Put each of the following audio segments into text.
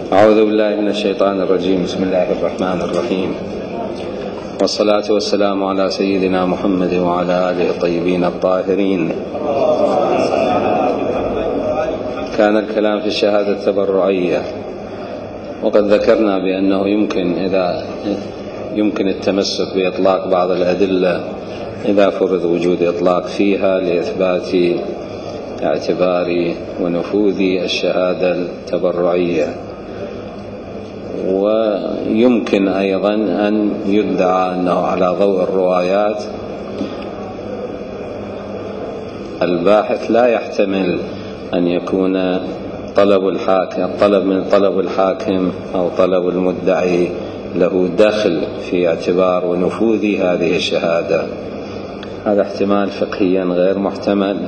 أعوذ بالله من الشيطان الرجيم. بسم الله الرحمن الرحيم، والصلاة والسلام على سيدنا محمد وعلى آله الطيبين الطاهرين. كان الكلام في الشهادة التبرعية، وقد ذكرنا بأنه يمكن التمسك بإطلاق بعض الأدلة إذا فرض وجود إطلاق فيها لإثبات اعتبار ونفوذ الشهادة التبرعية، ويمكن أيضا أن يدعى أنه على ضوء الروايات الباحث لا يحتمل أن يكون طلب الحاكم أو طلب المدعي له دخل في اعتبار ونفوذ هذه الشهادة. هذا احتمال فقهيا غير محتمل،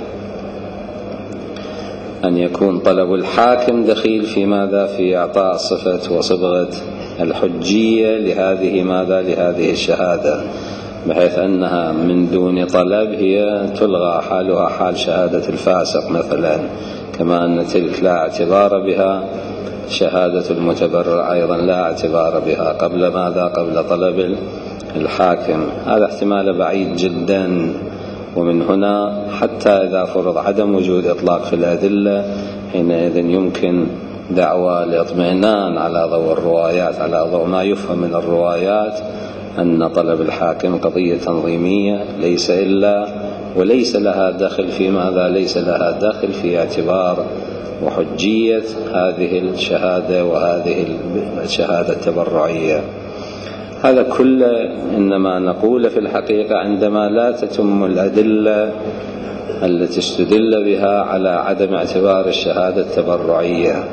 أن يكون طلب الحاكم دخيل في ماذا؟ في إعطاء صفة وصبغة الحجية لهذه الشهادة، بحيث أنها من دون طلب هي تلغى حالها حال شهادة الفاسق مثلا، كما أن تلك لا اعتبار بها، شهادة المتبرع أيضا لا اعتبار بها قبل طلب الحاكم. هذا احتمال بعيد جدا. ومن هنا حتى إذا فرض عدم وجود إطلاق في الأدلة، حينئذ يمكن دعوى الاطمئنان على ضوء الروايات، على ضوء ما يفهم من الروايات، أن طلب الحاكم قضية تنظيمية وليس لها دخل في ماذا؟ ليس لها دخل في اعتبار وحجية هذه الشهادة وهذه الشهادة التبرعية. هذا كله إنما نقول في الحقيقة عندما لا تتم الأدلة التي استدل بها على عدم اعتبار الشهادة التبرعية.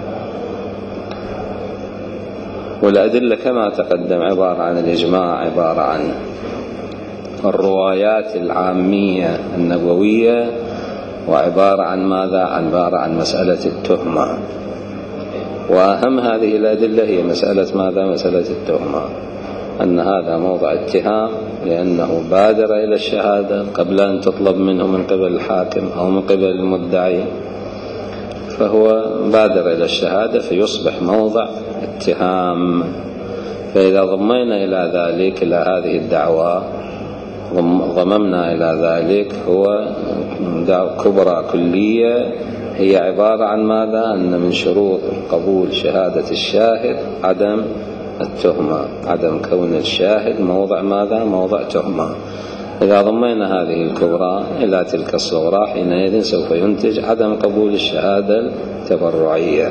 والأدلة كما تقدم عبارة عن الإجماع، عبارة عن الروايات العامية النبوية، وعبارة عن ماذا؟ عبارة عن مسألة التهمة. وأهم هذه الأدلة هي مسألة ماذا؟ مسألة التهمة، أن هذا موضع اتهام لأنه بادر إلى الشهادة قبل أن تطلب منه من قبل الحاكم أو من قبل المدعي، فهو بادر إلى الشهادة فيصبح موضع اتهام. فإذا ضمينا إلى ذلك، إلى هذه الدعوة، ضممنا إلى ذلك هو دعوة كبرى كلية، هي عبارة عن ماذا؟ أن من شروط قبول شهادة الشاهد عدم التهمة، عدم كون الشاهد موضع ماذا؟ موضع تهمة. إذا ضمينا هذه الكبرى إلى تلك الصغرى، حينئذ سوف ينتج عدم قبول الشهادة التبرعية.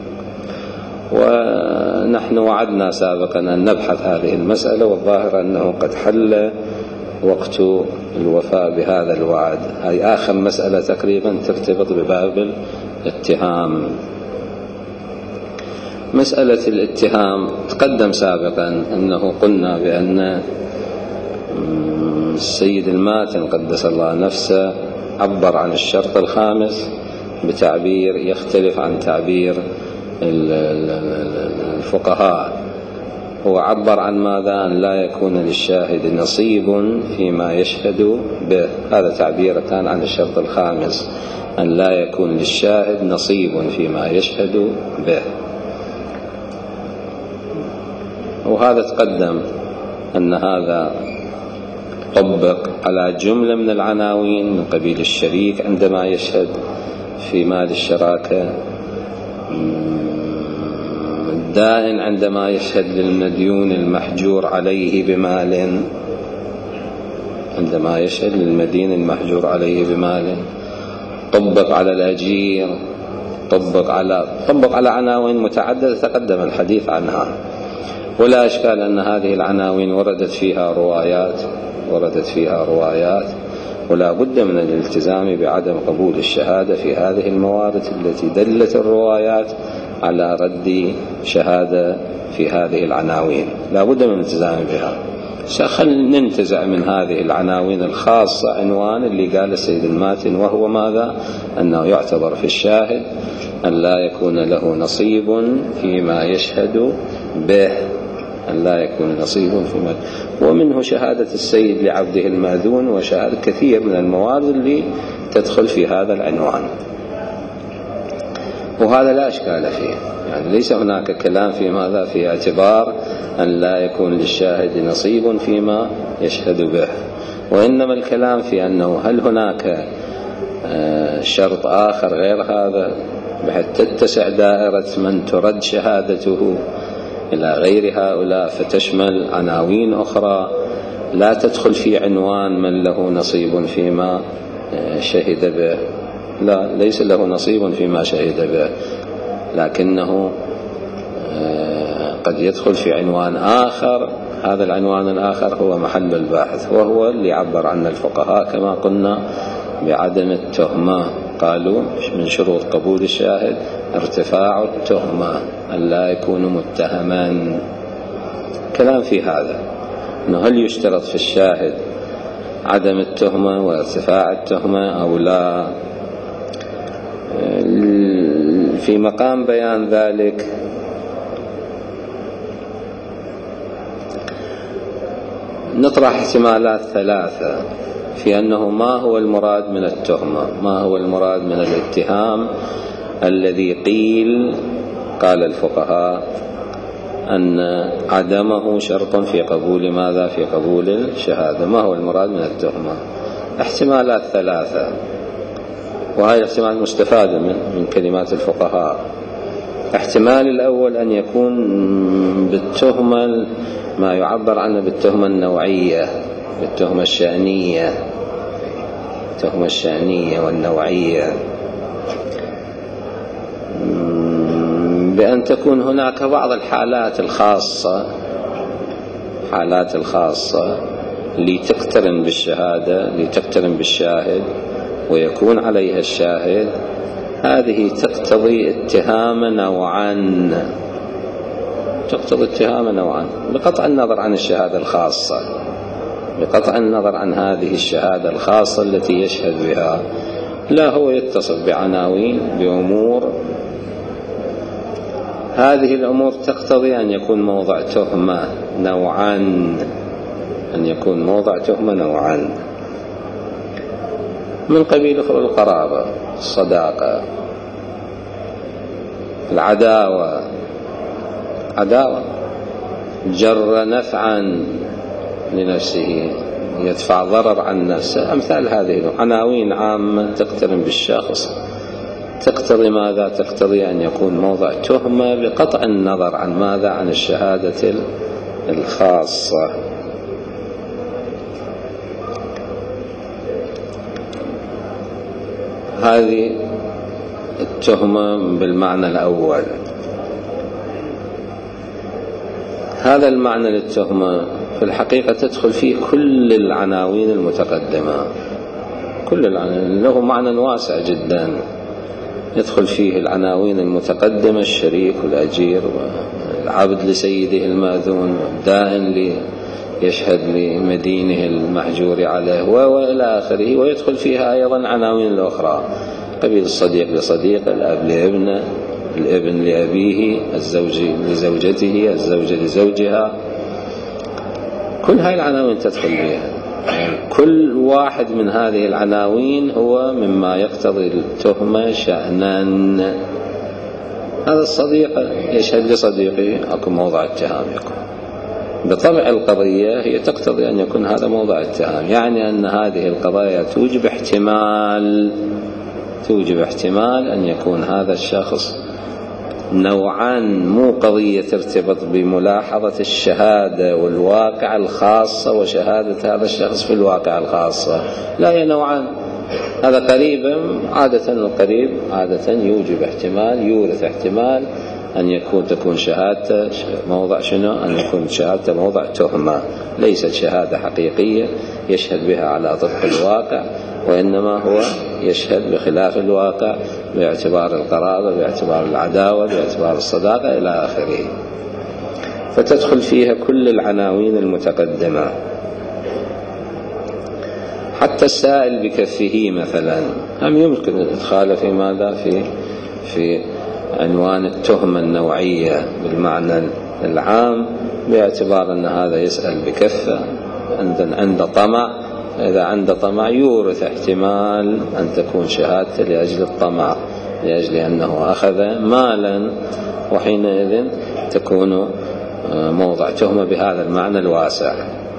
ونحن وعدنا سابقا أن نبحث هذه المسألة، والظاهر أنه قد حل وقت الوفاء بهذا الوعد. هذه آخر مسألة تقريبا ترتبط بباب الاتهام. مسألة الاتهام تقدم سابقا أنه قلنا بأن السيد الماتن قدس الله نفسه عبر عن الشرط الخامس بتعبير يختلف عن تعبير الفقهاء. هو عبر عن ماذا؟ أن لا يكون للشاهد نصيب فيما يشهد به. هذا تعبير كان عن الشرط الخامس، أن لا يكون للشاهد نصيب فيما يشهد به. وهذا تقدم أن هذا طبق على جملة من العناوين من قبيل الشريك عندما يشهد في مال الشراكة، الدائن عندما يشهد للمديون المحجور عليه بمال، عندما يشهد للمدين المحجور عليه بمال، طبق على الأجير، طبق على عناوين متعددة تقدم الحديث عنها. ولا إشكال أن هذه العناوين وردت فيها روايات، ولا بد من الالتزام بعدم قبول الشهادة في هذه الموارد التي دلت الروايات على رد شهادة في هذه العناوين، لا بد من الالتزام بها. خلينا ننتزع من هذه العناوين الخاصة عنوان اللي قال السيد الماتن، وهو ماذا؟ أنه يعتبر في الشاهد أن لا يكون له نصيب فيما يشهد به، أن لا يكون نصيب فيما، ومنه شهادة السيد لعبده المأذون، وشهادة كثير من الموارد اللي تدخل في هذا العنوان. وهذا لا إشكال فيه، يعني ليس هناك كلام في ماذا في اعتبار أن لا يكون للشاهد نصيب فيما يشهد به، وإنما الكلام في أنه هل هناك شرط آخر غير هذا بحيث تتسع دائرة من ترد شهادته إلى غير هؤلاء فتشمل عناوين أخرى لا تدخل في عنوان من له نصيب فيما شهد به. لا، ليس له نصيب فيما شهد به، لكنه قد يدخل في عنوان آخر. هذا العنوان الآخر هو محل الباحث، وهو اللي عبر عنه الفقهاء كما قلنا بعدم التهمة. قالوا من شروط قبول الشاهد ارتفاع التهمة، أن لا يكون متهما. كلام في هذا أنه هل يشترط في الشاهد عدم التهمة وارتفاع التهمة أو لا. في مقام بيان ذلك نطرح احتمالات ثلاثة في أنه ما هو المراد من التهمة، ما هو المراد من الاتهام الذي قال الفقهاء أن عدمه شرط في قبول ماذا في قبول الشهادة. ما هو المراد من التهمة؟ احتمالات ثلاثة، وهذا احتمال مستفاد من كلمات الفقهاء. احتمال الأول أن يكون بالتهمة ما يعبر عنه بالتهمة النوعية، بالتهمة الشأنية، التهمة الشأنية والنوعية، بأن تكون هناك بعض الحالات الخاصة، حالات الخاصة لتقترن بالشهادة، لتقترن بالشاهد ويكون عليها الشاهد، هذه تقتضي اتهام نوعا، تقتضي اتهام نوعا بقطع النظر عن الشهادة الخاصة، بقطع النظر عن هذه الشهادة الخاصة التي يشهد بها. لا، هو يتصف بعناوين بأمور، هذه الأمور تقتضي أن يكون موضع تهمة نوعا، أن يكون موضع تهمة نوعا من قبيل القرابة، الصداقة، العداوة، عداوة جر نفعا لنفسه، يدفع ضرر عن نفسه، أمثال هذه عناوين عامة تقترن بالشخص، تقتضي ماذا؟ تقتضي أن يكون موضع تهمة بقطع النظر عن ماذا؟ عن الشهادة الخاصة. هذه التهمة بالمعنى الأول. هذا المعنى للتهمة في الحقيقة تدخل فيه كل العناوين المتقدمة، كل العناوين له معنى واسع جدا، يدخل فيه العناوين المتقدمة، الشريك والأجير والعبد لسيده المأذون والدائن يشهد لمدينه المحجور عليه وإلى آخره، ويدخل فيها أيضا عناوين الأخرى قبيل الصديق لصديق، الأب لابنه، الابن لأبيه، الزوج لزوجته، الزوجة لزوجها، كل هاي العناوين تدخل بها. كل واحد من هذه العناوين هو مما يقتضي التهمة شأنا. هذا الصديق يشهد لصديقه، أكو موضع اتهام يكون. بطبع القضية هي تقتضي أن يكون هذا موضع اتهام، يعني أن هذه القضايا توجب احتمال أن يكون هذا الشخص نوعا، مو قضية ترتبط بملاحظة الشهادة والواقع الخاصة وشهادة هذا الشخص في الواقع الخاصة، لا، هي نوعا. هذا قريبا، عادة القريب عادة يوجب احتمال، يورث احتمال أن تكون شهادة موضع شنو؟ أن يكون شهادة موضع تهمة، ليست شهادة حقيقية يشهد بها على طبق الواقع، وإنما هو يشهد بخلاف الواقع باعتبار القرابة، باعتبار العداوة، باعتبار الصداقة إلى آخره. فتدخل فيها كل العناوين المتقدمة، حتى السائل بكفه مثلا هم يمكن إدخاله في ماذا؟ في عنوان التهمة النوعية بالمعنى العام، باعتبار أن هذا يسأل بكفه عند طمع. إذا عند طمع يورث احتمال أن تكون شهادته لأجل الطمع، لأجل أنه أخذ مالا، وحينئذ تكون موضع تهمة بهذا المعنى الواسع.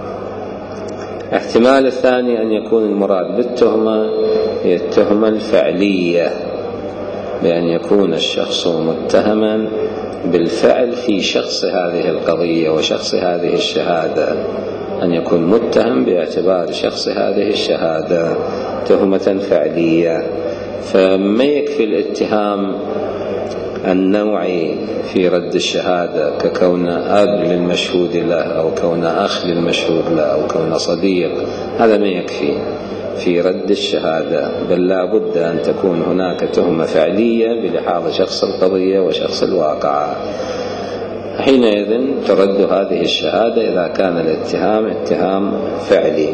احتمال الثاني أن يكون المراد بالتهمة هي التهمة الفعلية، بأن يكون الشخص متهما بالفعل في شخص هذه القضية وشخص هذه الشهادة، أن يكون متهم باعتبار شخص هذه الشهادة تهمة فعلية. فما يكفي الاتهام النوعي في رد الشهادة ككون أب للمشهود له أو كون أخ للمشهود له أو كون صديق، هذا ما يكفي في رد الشهادة، بل لا بد أن تكون هناك تهمة فعلية بلحاظ شخص القضية وشخص الواقعة، حينئذ ترد هذه الشهادة إذا كان الاتهام اتهام فعلي.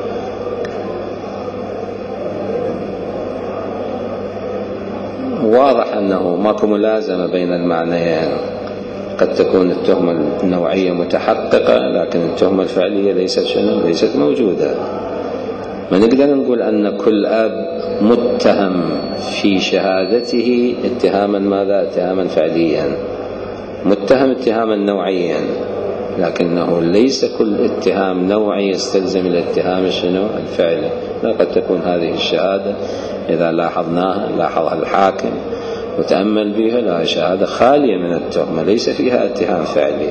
واضح أنه ماكو ملازمة بين المعنيين، قد تكون التهمة النوعية متحققة لكن التهمة الفعلية ليست موجودة. ما نقدر نقول أن كل أب متهم في شهادته اتهاما ماذا؟ اتهاما فعليا، متهم اتهاما نوعيا، لكنه ليس كل اتهام نوعي يستلزم الاتهام الفعلي. قد تكون هذه الشهادة إذا لاحظها الحاكم وتأمل بها لا شهادة خالية من التهمة، ليس فيها اتهام فعلي،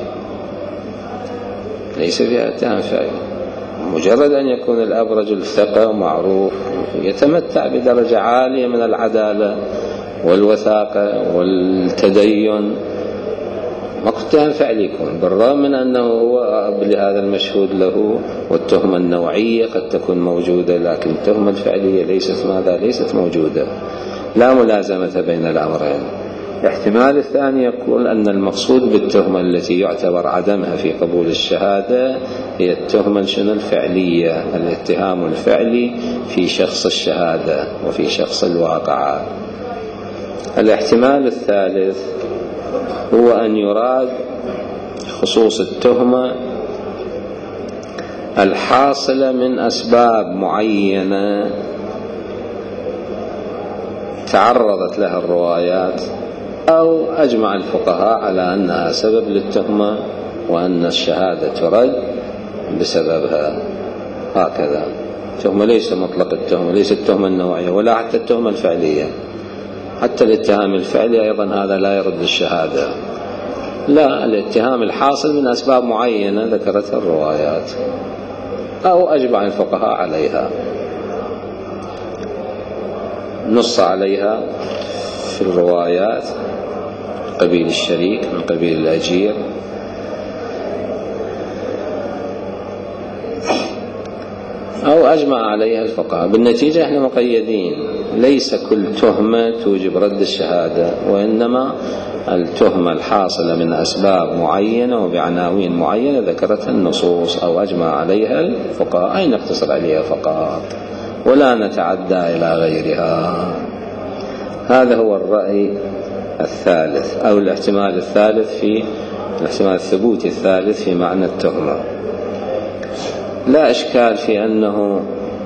مجرد أن يكون الأب رجل ثقة ومعروف يتمتع بدرجة عالية من العدالة والوثاقة والتدين، ما اتهام فعلي يكون، بالرغم من أنه هو أب لهذا المشهود له، والتهمة النوعية قد تكون موجودة، لكن التهمة الفعلية ليست موجودة، لا ملازمة بين الأمرين. الاحتمال الثاني يقول أن المقصود بالتهمة التي يعتبر عدمها في قبول الشهادة هي التهمة الفعلية، الاتهام الفعلي في شخص الشهادة وفي شخص الواقعة. الاحتمال الثالث هو أن يراد خصوص التهمة الحاصلة من أسباب معينة تعرضت لها الروايات أو أجمع الفقهاء على أنها سبب للتهمة وأن الشهادة ترد بسببها. هكذا التهمة ليس مطلق التهمة، ليس التهمة النوعية ولا حتى التهمة الفعلية، حتى الاتهام الفعلي أيضا هذا لا يرد الشهادة، لا، الاتهام الحاصل من أسباب معينة ذكرتها الروايات أو أجمع الفقهاء عليها، نص عليها في الروايات قبيل الشريك من قبيل الأجير، أو أجمع عليها الفقهاء. بالنتيجة احنا مقيدين، ليس كل تهمة توجب رد الشهادة، وإنما التهمة الحاصلة من أسباب معينة وبعناوين معينة ذكرتها النصوص أو أجمع عليها الفقهاء، أي نقتصر عليها فقط ولا نتعدى إلى غيرها. هذا هو الرأي الثالث أو الاحتمال الثالث في الاحتمال الثبوتي الثالث في معنى التهمة. لا إشكال في أنه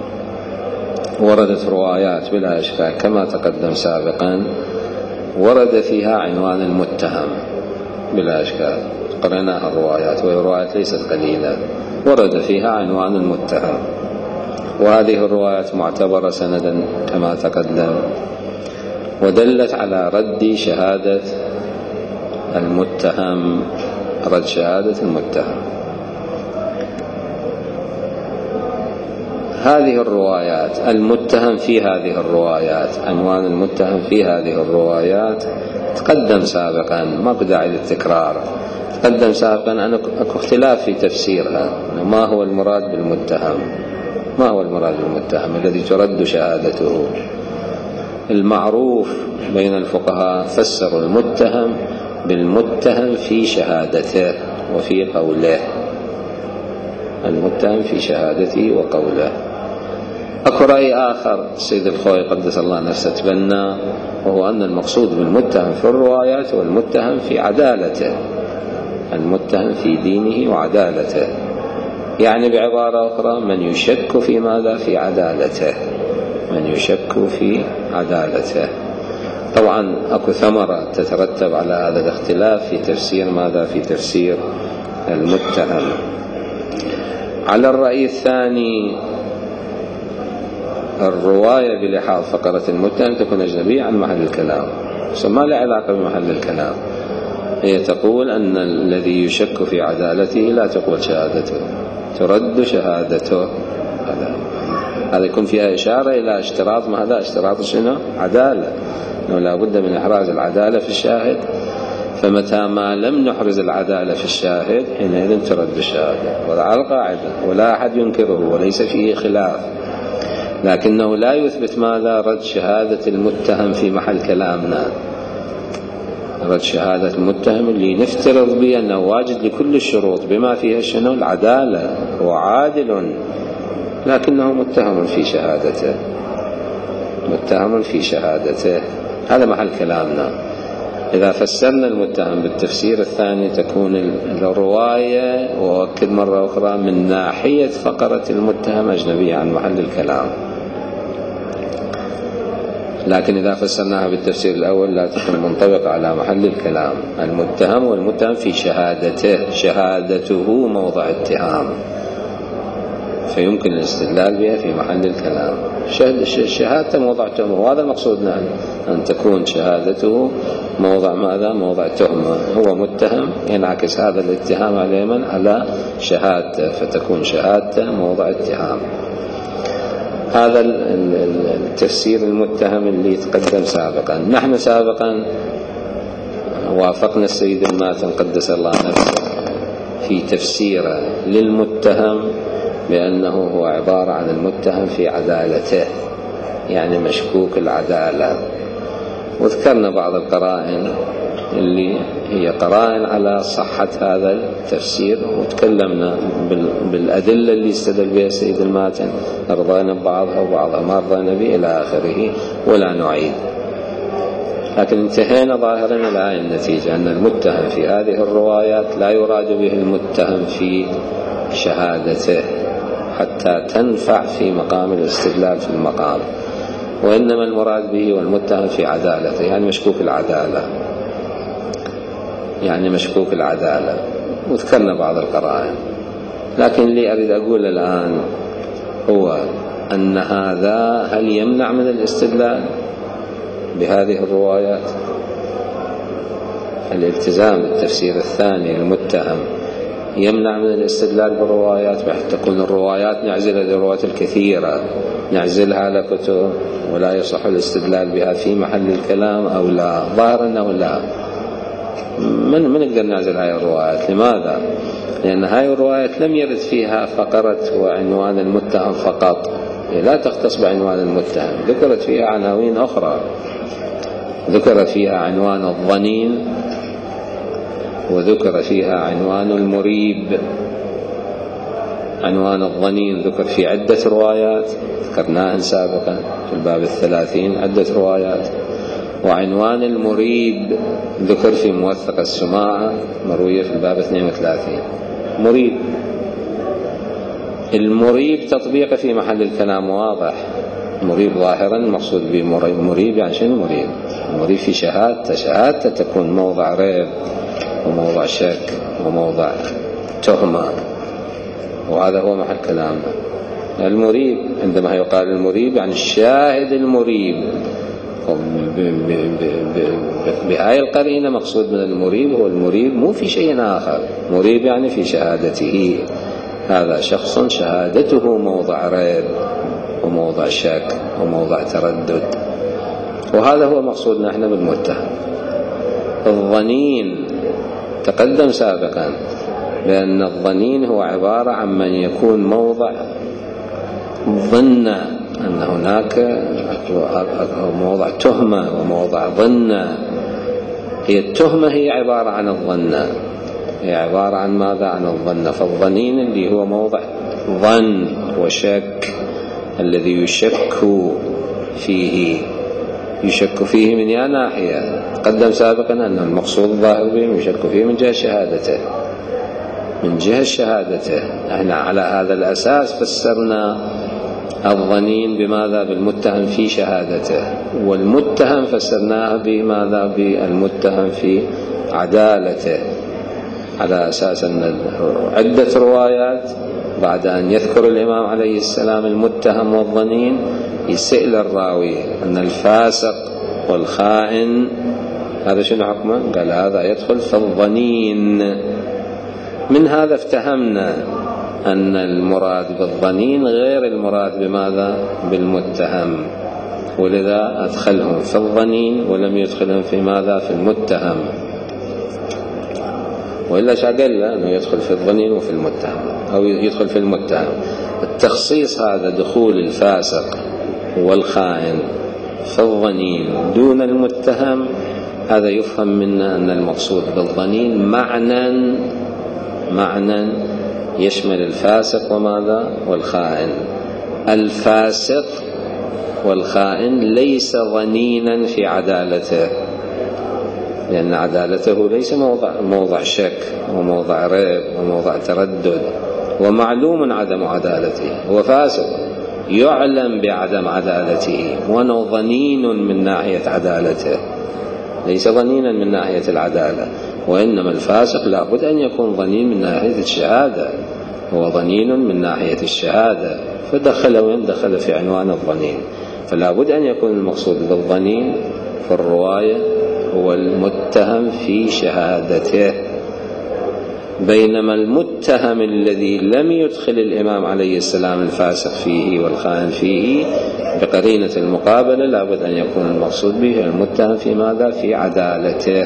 وردت روايات بلا إشكال كما تقدم سابقا، ورد فيها عنوان المتهم بلا إشكال، قرأناها الروايات وهي روايات ليست قليلة، ورد فيها عنوان المتهم، وهذه الروايات معتبرة سندا كما تقدم، ودلت على رد شهادة المتهم، رد شهادة المتهم. هذه الروايات المتهم في هذه الروايات، عنوان المتهم في هذه الروايات تقدم سابقا، ما بداعي للتكرار، تقدم سابقا أن اكو اختلاف في تفسيرها، ما هو المراد بالمتهم، ما هو المراد بالمتهم الذي ترد شهادته. المعروف بين الفقهاء فسروا المتهم بالمتهم في شهادته وفي قوله، المتهم في شهادته وقوله. أكو رأي آخر السيد الخوي قدس الله نفسه تبنى، وهو أن المقصود بالمتهم في الروايات هو المتهم في عدالته، المتهم في دينه وعدالته، يعني بعبارة أخرى من يشك في ماذا؟ في عدالته، من يشك في عدالته. طبعا أكو ثمرة تترتب على هذا الاختلاف في تفسير ماذا؟ في تفسير المتهم. على الرأي الثاني الرواية بلحاظ فقرة المتهم تكون أجنبية عن محل الكلام، ما لا علاقة بمحل الكلام. هي تقول أن الذي يشك في عدالته لا تقبل شهادته، ترد شهادته. هذا يكون فيها إشارة إلى اشتراط، ما هذا اشتراط شنو؟ عدالة، أنه لا بد من إحراز العدالة في الشاهد. فمتى ما لم نحرز العدالة في الشاهد حينئذ ترد الشهادة، وهذا على القاعدة ولا أحد ينكره وليس فيه خلاف، لكنه لا يثبت ماذا؟ رد شهادة المتهم في محل كلامنا. رد شهادة المتهم اللي نفترض به أنه واجد لكل الشروط بما فيها شنو؟ العدالة، هو عادل لكنه متهم في شهادته، متهم في شهادته. هذا محل كلامنا. إذا فسرنا المتهم بالتفسير الثاني تكون الرواية، وأؤكد مرة أخرى، من ناحية فقرة المتهم أجنبية عن محل الكلام. لكن إذا فسرناها بالتفسير الأول لا تكون منطبقة على محل الكلام. المتهم والمتهم في شهادته، شهادته موضع اتهام، فيمكن الاستدلال بها في محل الكلام. شهادته موضع تهمة، وهذا المقصود أن تكون شهادته موضع ماذا؟ موضع تهمة. هو متهم، ينعكس هذا الاتهام على من؟ على شهادته، فتكون شهادته موضع اتهام. هذا التفسير المتهم اللي تقدم سابقا. نحن سابقا وافقنا السيد الماتن قدس الله نفسه في تفسيره للمتهم بأنه هو عبارة عن المتهم في عدالته، يعني مشكوك العدالة. وذكرنا بعض القرائن اللي هي قرائن على صحة هذا التفسير، وتكلمنا بالأدلة اللي استدل بها السيد الماتن، رضينا ببعضها وبعضها ما رضينا به إلى آخره، ولا نعيد. لكن انتهينا ظاهرا إلى النتيجة أن المتهم في هذه الروايات لا يراد به المتهم في شهادته حتى تنفع في مقام الاستدلال في المقام، وإنما المراد به والمتهم في عدالته، يعني مشكوك العدالة، يعني مشكوك العدالة. وذكرنا بعض القرائن. لكن اللي أريد أقول الآن هو أن هذا هل يمنع من الاستدلال بهذه الروايات؟ الالتزام بالتفسير الثاني المتهم يمنع من الاستدلال بالروايات، بحيث تكون الروايات نعزلها للروايات الكثيرة، نعزلها على كتب ولا يصح الاستدلال بها في محل الكلام، أو لا؟ ظاهر أنه لا. من نقدر نعزل هاي الروايات؟ لماذا؟ لأن هاي الروايات لم يرد فيها فقرة وعنوان المتهم فقط، لا تختص بعنوان المتهم، ذكرت فيها عناوين أخرى. ذكر فيها عنوان الظنين، وذكر فيها عنوان المريب. عنوان الظنين ذكر في عدة روايات ذكرناها سابقا في الباب 30 عدة روايات. وعنوان المريب ذكر في موثق السماعة مروية في الباب 32. مريب، المريب تطبيقه في محل الكلام واضح. مريب ظاهرا المقصود بمريب يعني شنو مريب؟ المريب في شهادته تكون موضع ريب وموضع شك وموضع تهمة، وهذا هو محل كلامنا. المريب عندما يقال المريب يعني الشاهد المريب، بهاي القرينة مقصود من المريب هو المريب مو في شيء آخر. مريب يعني في شهادته، هذا شخص شهادته موضع ريب وموضع شك وموضع تردد، وهذا هو مقصودنا احنا بالمتهم. الظنين تقدم سابقا بأن الظنين هو عبارة عن من يكون موضع ظن أن هناك موضع تهمة وموضع ظن. هي التهمة هي عبارة عن الظن، هي عبارة عن ماذا؟ عن الظن. فالظنين اللي هو موضع ظن وشك، الذي يشك فيه، يشك فيه من يا ناحية. تقدم سابقا أن المقصود الظاهر به يشك فيه من جهة شهادته، من جهة شهادته. احنا على هذا الأساس فسرنا الظنين بماذا؟ بالمتهم في شهادته، والمتهم فسرناه بماذا؟ بالمتهم في عدالته، على أساس أن عدة روايات بعد أن يذكر الإمام عليه السلام المتهم والظنين يسأل الراوي أن الفاسق والخائن هذا شنو حكمه؟ قال هذا يدخل في الظنين. من هذا افتهمنا أن المراد بالظنين غير المراد بماذا؟ بالمتهم، ولذا أدخلهم في الظنين ولم يدخلهم في ماذا؟ في المتهم. وإلا شاقل أنه يدخل في الظنين وفي المتهم، أو يدخل في المتهم. التخصيص هذا دخول الفاسق والخائن في الظنين دون المتهم، هذا يفهم منا أن المقصود بالظنين معنى يشمل الفاسق وماذا؟ والخائن. الفاسق والخائن ليس ظنينا في عدالته، لأن عدالته ليس موضع شك وموضع ريب وموضع تردد، ومعلوم عدم عدالته. هو فاسق يعلم بعدم عدالته، وأنه ظنين من ناحية عدالته، ليس ظنينا من ناحية العدالة. وإنما الفاسق لابد أن يكون ظنين من ناحية الشهادة، هو ظنين من ناحية الشهادة، فدخل وين؟ دخل في عنوان الظنين. فلا بد أن يكون المقصود بالظنين في الرواية هو المتهم في شهادته، بينما المتهم الذي لم يدخل الإمام عليه السلام الفاسق فيه والخائن فيه بقرينة المقابلة لا بد أن يكون المقصود به المتهم في ماذا؟ في عدالته.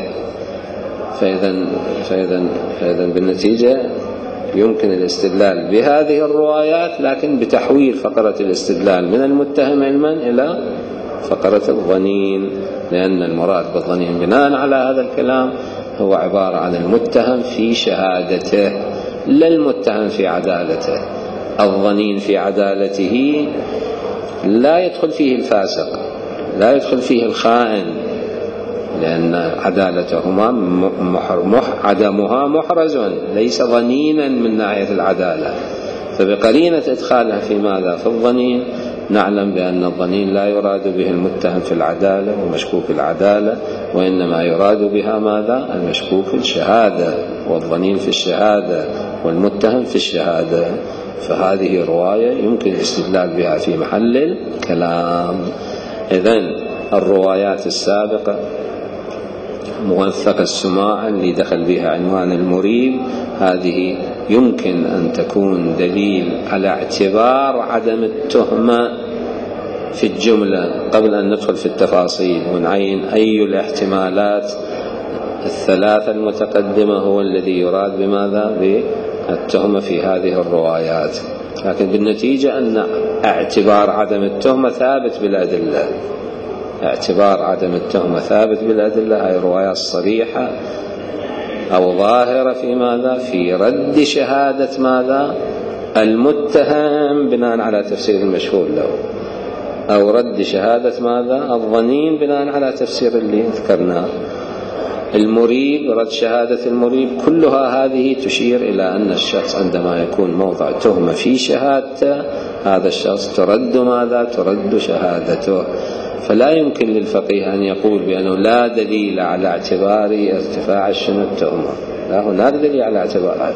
فإذا بالنتيجة يمكن الاستدلال بهذه الروايات، لكن بتحويل فقرة الاستدلال من المتهم علما إلى فقرة الظنين، لأن المراد بالظنين بناء على هذا الكلام هو عبارة عن المتهم في شهادته لا المتهم في عدالته. الظنين في عدالته لا يدخل فيه الفاسق، لا يدخل فيه الخائن، لأن عدالتهما عدمها محرز، ليس ظنينا من ناحية العدالة. فبقرينة إدخالها في ماذا؟ في الظنين نعلم بأن الظنين لا يراد به المتهم في العدالة ومشكوك العدالة، وإنما يراد بها ماذا؟ المشكوك في الشهادة، والظنين في الشهادة والمتهم في الشهادة. فهذه رواية يمكن الاستدلال بها في محل الكلام. إذن الروايات السابقة موثقة السماع اللي دخل بها عنوان المريب، هذه يمكن أن تكون دليل على اعتبار عدم التهمة في الجملة قبل أن ندخل في التفاصيل ونعين أي الاحتمالات الثلاثة المتقدمة هو الذي يراد بماذا؟ بالتهمة في هذه الروايات. لكن بالنتيجة أن اعتبار عدم التهمة ثابت بالأدلة، اعتبار عدم التهمة ثابت بالأدلة. هاي الروايات صريحة أو ظاهرة في ماذا؟ في رد شهادة ماذا؟ المتهم بناء على تفسير المشهور له، أو رد شهادة ماذا؟ الظنين بناء على تفسير اللي ذكرناه. المريب، رد شهادة المريب، كلها هذه تشير إلى أن الشخص عندما يكون موضع تهمة في شهادته هذا الشخص ترد ماذا؟ ترد شهادته. فلا يمكن للفقيه أن يقول بأنه لا دليل على اعتبار ارتفاع التهمة، لا، هناك دليل على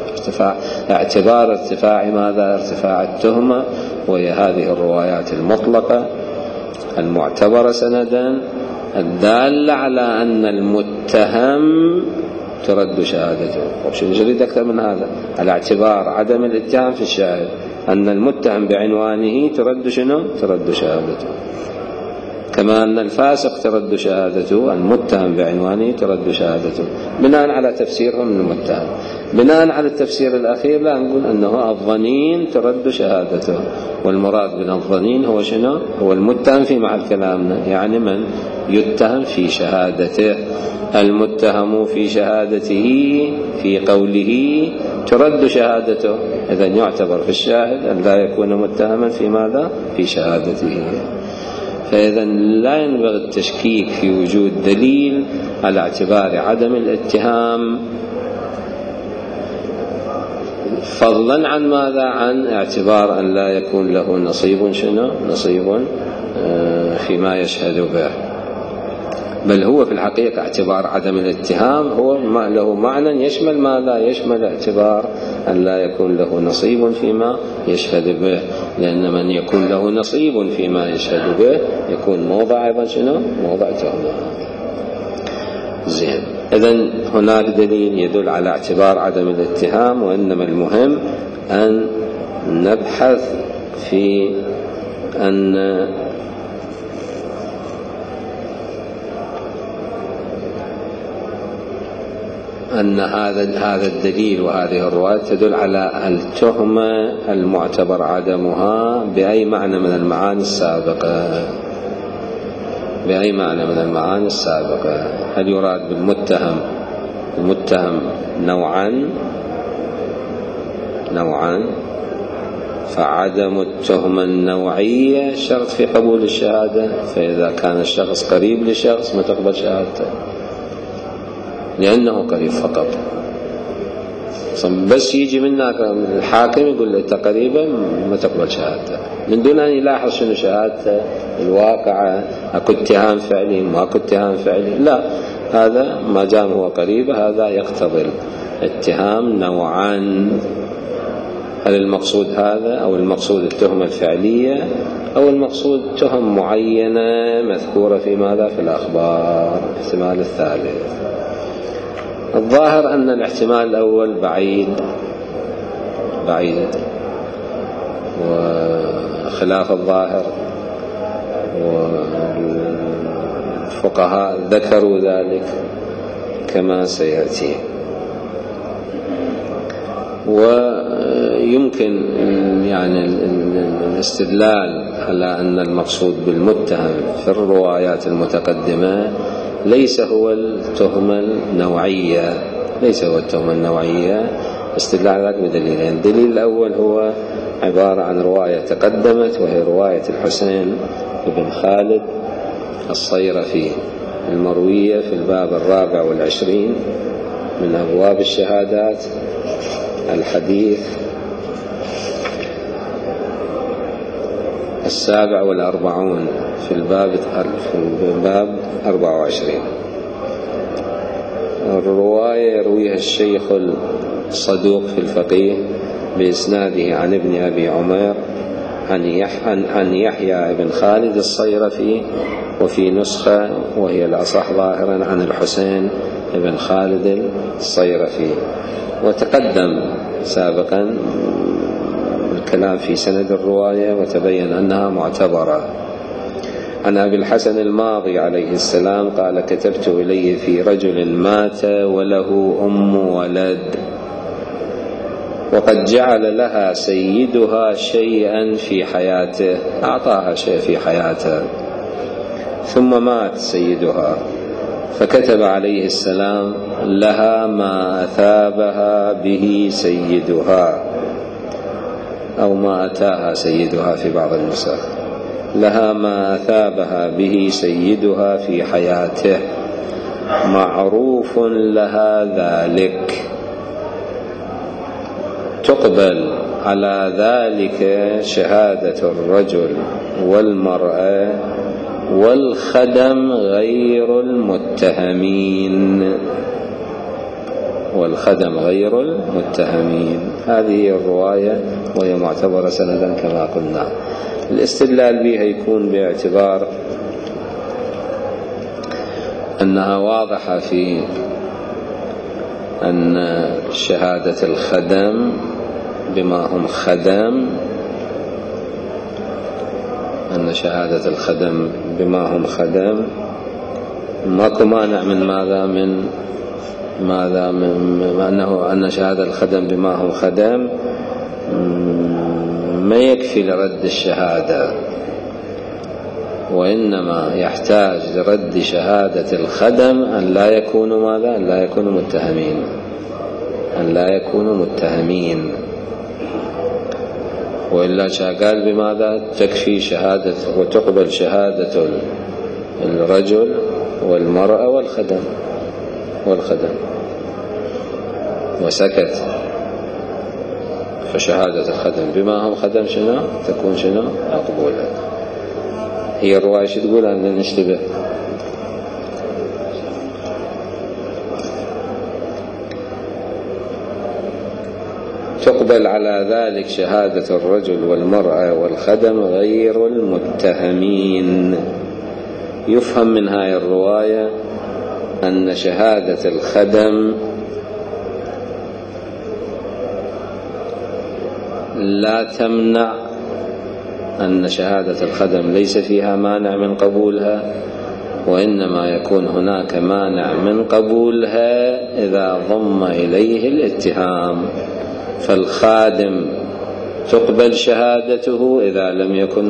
اعتبار ارتفاع ماذا؟ ارتفاع التهمة، وهي هذه الروايات المطلقة المعتبرة سندا الدالة على أن المتهم ترد شهادته. وش نريد أكثر من هذا؟ على اعتبار عدم الاتهام في الشاهد أن المتهم بعنوانه ترد شنو؟ ترد شهادته، كما أن الفاسق ترد شهادته، المتهم بعنوانه ترد شهادته، بناء على تفسيرهم المتهم. بناء على التفسير الأخير لا نقول أنه الظنين ترد شهادته، والمراد من الظنين هو شنو؟ هو المتهم في محل كلامنا، يعني من يتهم في شهادته. المتهم في شهادته في قوله ترد شهادته، إذن يعتبر في الشاهد أن لا يكون متهما في ماذا؟ في شهادته. فإذا لا ينبغي التشكيك في وجود دليل على اعتبار عدم الاتهام فضلا عن ماذا؟ عن اعتبار أن لا يكون له نصيب نصيب فيما يشهد به، بل هو في الحقيقة اعتبار عدم الاتهام هو له معنى يشمل ماذا؟ يشمل اعتبار أن لا يكون له نصيب فيما يشهد به، لأن من يكون له نصيب فيما يشهد به يكون موضع أيضا موضع تهمة. زين، إذن هناك دليل يدل على اعتبار عدم الاتهام، وإنما المهم أن نبحث في أن هذا الدليل وهذه الرواية تدل على التهمة المعتبر عدمها بأي معنى من المعاني السابقة، بأي معنى من المعاني السابقة. هل يراد بالمتهم نوعا فعدم التهمة النوعية شرط في قبول الشهادة، فإذا كان الشخص قريب لشخص ما تقبل شهادته لأنه قريب فقط، بس يجي منك الحاكم يقول له أنت قريبا ما تقبل شهادته من دون أن يلاحظ شنو شهادته الواقعة، أكو اتهام فعلي ما أكو اتهام فعلي، لا، هذا ما دام هو قريب هذا يقتضي اتهام نوعا. هل المقصود هذا أو المقصود التهمة الفعلية أو المقصود تهم معينة مذكورة في ماذا؟ في الأخبار. الاحتمال الثالث الظاهر أن الاحتمال الأول بعيد وخلاف الظاهر، والفقهاء ذكروا ذلك كما سيأتي. ويمكن يعني الاستدلال على أن المقصود بالمتهم في الروايات المتقدمة ليس هو التهمة النوعية، استدلال ذلك بدليلين. الدليل الأول هو عبارة عن رواية تقدمت، وهي رواية الحسين بن خالد الصيرفي المروية في الباب 24 من أبواب الشهادات، الحديث 47 في الباب 24. الرواية يرويها الشيخ الصدوق في الفقيه بإسناده عن ابن أبي عمير عن يحيى بن خالد الصيرفي، وفي نسخة وهي الأصح ظاهرا عن الحسين بن خالد الصيرفي. وتقدم سابقا الكلام في سند الرواية وتبين أنها معتبرة. عن أبي الحسن الماضي عليه السلام قال: كتبت إليه في رجل مات وله ولد، وقد جعل لها سيدها شيئا في حياته، أعطاها شيء في حياته، ثم مات سيدها، فكتب عليه السلام: لها ما أثابها به سيدها، أو ما أتاها سيدها في بعض النسخ، لها ما أثابها به سيدها في حياته، معروف لها ذلك، تقبل على ذلك شهادة الرجل والمرأة والخدم غير المتهمين. هذه الرواية وهي معتبرة سندا كما قلنا. الاستدلال بها يكون باعتبار أنها واضحة في أن شهادة الخدم بما هم خدم ماكو مانع من ماذا أن شهادة الخدم بما هم خدم ما يكفي لرد الشهادة، وإنما يحتاج لرد شهادة الخدم أن لا يكونوا متهمين، وإلا قال بماذا تكفي شهادة وتقبل شهادة الرجل والمرأة والخدم وسكت. فشهادة الخدم بما هو خدم شنو تكون شنو مقبولة. هي الرواية شو تقول أن نشتبه؟ تقبل على ذلك شهادة الرجل والمرأة والخدم غير المتهمين. يفهم من هاي الرواية أن شهادة الخدم لا تمنع، أن شهادة الخدم ليس فيها مانع من قبولها، وإنما يكون هناك مانع من قبولها إذا ضم إليه الاتهام. فالخادم تقبل شهادته إذا لم يكن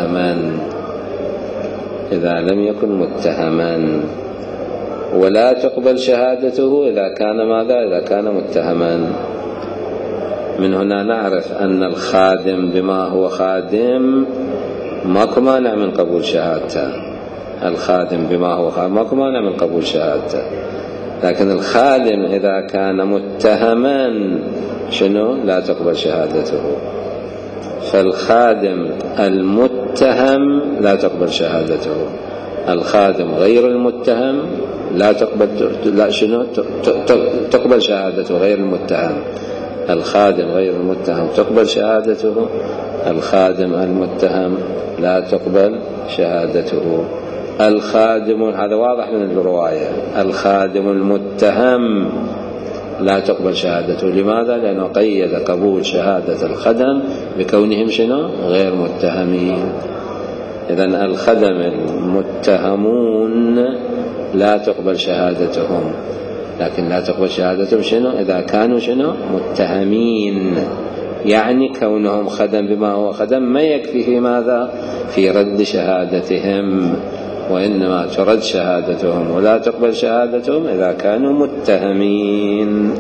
متهما، ولا تقبل شهادته إذا كان ماذا؟ إذا كان متهما. من هنا نعرف أن الخادم بما هو خادم ماكو مانع من قبول شهادته. الخادم بما هو خادم ماكو مانع من قبول شهادته، لكن الخادم إذا كان متهما شنو؟ لا تقبل شهادته. فالخادم المتهم لا تقبل شهادته، الخادم غير المتهم لا تقبل، لا شنو تقبل شهادته غير المتهم. الخادم غير المتهم تقبل شهادته، الخادم المتهم لا تقبل شهادته. الخادم، هذا واضح من الرواية، الخادم المتهم لا تقبل شهادته. لماذا؟ لأنه قيد قبول شهادة الخدم بكونهم شنو؟ غير متهمين. إذن الخدم المتهمون لا تقبل شهادتهم، لكن لا تقبل شهادتهم شنو؟ إذا كانوا شنو؟ متهمين. يعني كونهم خدم بما هو خدم ما يكفي في ماذا؟ في رد شهادتهم، وإنما ترد شهادتهم ولا تقبل شهادتهم إذا كانوا متهمين.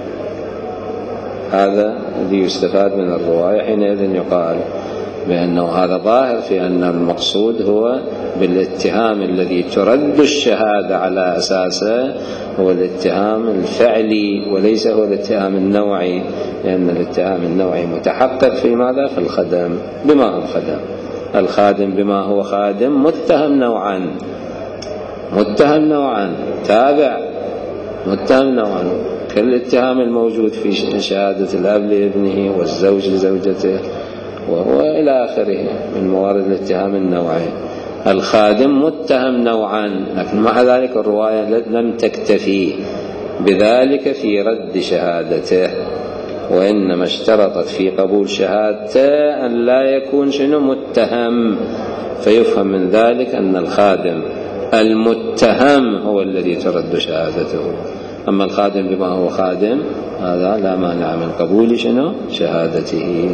هذا الذي يستفاد من الرواية. حينئذ يقال بأنه هذا ظاهر في أن المقصود هو بالاتهام الذي ترد الشهادة على أساسه هو الاتهام الفعلي وليس هو الاتهام النوعي، لأن الاتهام النوعي متحقق في ماذا؟ في الخدم بما هو خدم. الخادم بما هو خادم متهم نوعا تابع، متهم نوعا كالاتهام الموجود في شهادة الأب لابنه والزوج لزوجته وإلى آخره من موارد الاتهام النوعي. الخادم متهم نوعا، لكن مع ذلك الرواية لم تكتفي بذلك في رد شهادته، وإنما اشترطت في قبول شهادته أن لا يكون شنو؟ متهم. فيفهم من ذلك أن الخادم المتهم هو الذي ترد شهادته، أما الخادم بما هو خادم هذا لا مانع من قبول شنو؟ شهادته.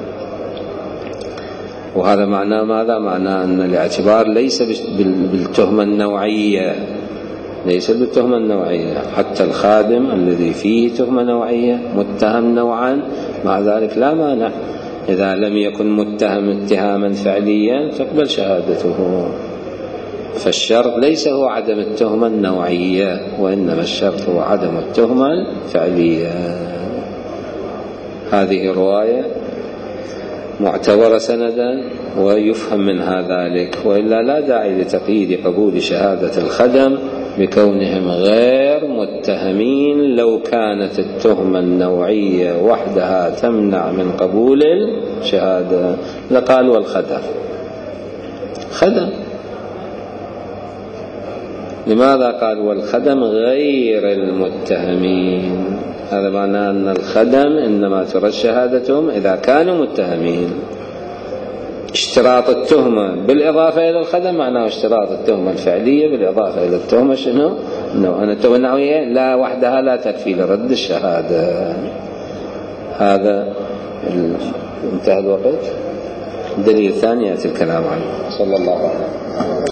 وهذا معناه ماذا؟ معناه أن الاعتبار ليس بالتهمة النوعية، ليس بالتهمة النوعية. حتى الخادم الذي فيه تهمة نوعية متهم نوعا، مع ذلك لا مانع إذا لم يكن متهم اتهاما فعليا تقبل شهادته. فالشرط ليس هو عدم التهمة النوعية، وإنما الشرط هو عدم التهمة الفعلية. هذه رواية معتبرة سندا ويفهم منها ذلك، وإلا لا داعي لتقييد قبول شهادة الخدم بكونهم غير متهمين. لو كانت التهمة النوعية وحدها تمنع من قبول الشهادة لقال والخدم خدم. لماذا قال والخدم غير المتهمين؟ هذا معناه أن الخدم إنما ترد شهادتهم إذا كانوا متهمين. اشتراط التهمة بالإضافة إلى الخدم معناه اشتراط التهمة الفعلية بالإضافة إلى التهمة شنو؟ أن التهمة النوعية لا وحدها لا تكفي لرد الشهادة. هذا انتهى الوقت. الدليل الثاني يأتي الكلام عنه. صلى الله عليه وسلم.